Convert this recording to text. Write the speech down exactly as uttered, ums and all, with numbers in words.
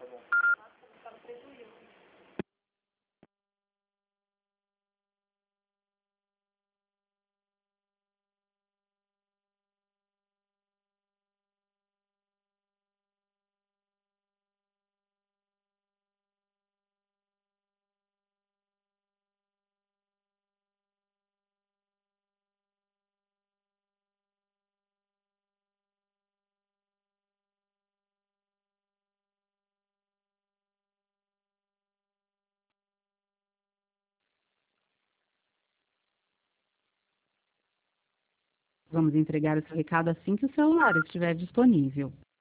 Vamos entregar o seu recado assim que o celular estiver disponível.